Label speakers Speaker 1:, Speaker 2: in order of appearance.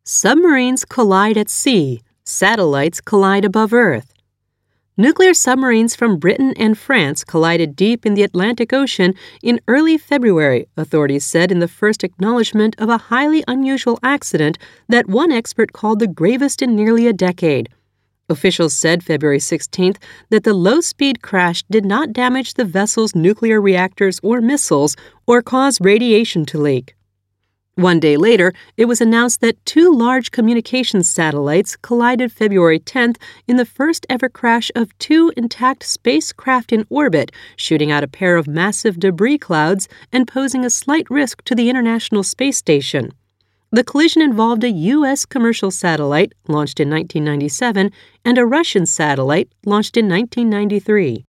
Speaker 1: Submarines collide at sea. Satellites collide above Earth. Nuclear submarines from Britain and France collided deep in the Atlantic Ocean in early February, authorities said in the first acknowledgement of a highly unusual accident that one expert called the gravest in nearly a decade. Officials said February 16th that the low-speed crash did not damage the vessel's nuclear reactors or missiles or cause radiation to leak. One day later, it was announced that two large communications satellites collided February 10th in the first-ever crash of two intact spacecraft in orbit, shooting out a pair of massive debris clouds and posing a slight risk to the International Space Station. The collision involved a U.S. commercial satellite, launched in 1997, and a Russian satellite, launched in 1993.